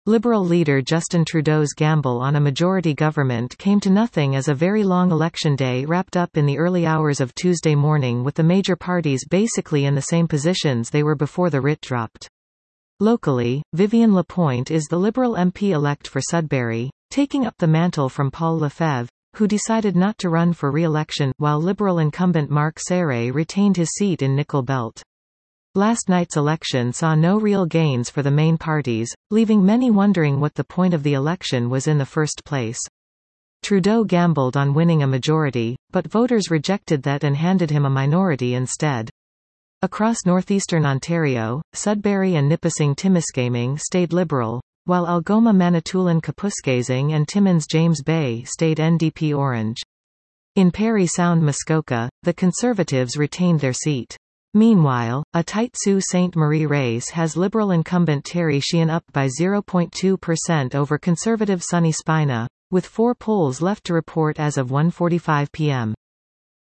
Liberal leader Justin Trudeau's gamble on a majority government came to nothing as a very long election day wrapped up in the early hours of Tuesday morning with the major parties basically in the same positions they were before the writ dropped. Locally, Vivian Lapointe is the Liberal MP-elect for Sudbury, taking up the mantle from Paul Lefebvre, who decided not to run for re-election, while Liberal incumbent Mark Sayre retained his seat in Nickel Belt. Last night's election saw no real gains for the main parties, leaving many wondering what the point of the election was in the first place. Trudeau gambled on winning a majority, but voters rejected that and handed him a minority instead. Across northeastern Ontario, Sudbury and Nipissing-Timiskaming stayed Liberal, while Algoma Manitoulin Kapuskasing and Timmins James Bay stayed NDP Orange. In Parry Sound Muskoka, the Conservatives retained their seat. Meanwhile, a tight Sault Ste. Marie race has Liberal incumbent Terry Sheehan up by 0.2% over Conservative Sonny Spina, with 4 polls left to report as of 1:45 p.m.